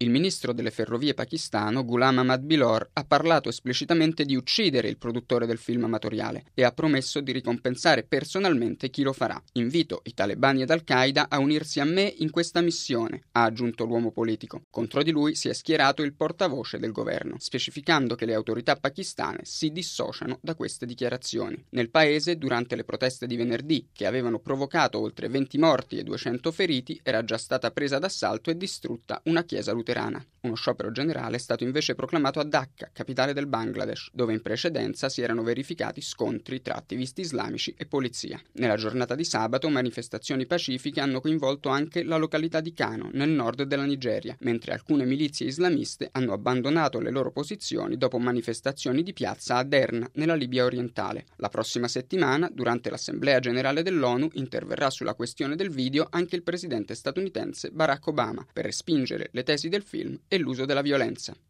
Il ministro delle ferrovie pakistano, Ghulam Ahmad Bilor, ha parlato esplicitamente di uccidere il produttore del film amatoriale e ha promesso di ricompensare personalmente chi lo farà. Invito i talebani ed Al-Qaeda a unirsi a me in questa missione, ha aggiunto l'uomo politico. Contro di lui si è schierato il portavoce del governo, specificando che le autorità pakistane si dissociano da queste dichiarazioni. Nel paese, durante le proteste di venerdì, che avevano provocato oltre 20 morti e 200 feriti, era già stata presa d'assalto e distrutta una chiesa luterana. Uno sciopero generale è stato invece proclamato a Dhaka, capitale del Bangladesh, dove in precedenza si erano verificati scontri tra attivisti islamici e polizia. Nella giornata di sabato manifestazioni pacifiche hanno coinvolto anche la località di Kano, nel nord della Nigeria, mentre alcune milizie islamiste hanno abbandonato le loro posizioni dopo manifestazioni di piazza a Derna, nella Libia orientale. La prossima settimana, durante l'Assemblea Generale dell'ONU, interverrà sulla questione del video anche il presidente statunitense Barack Obama per respingere le tesi del film e l'uso della violenza.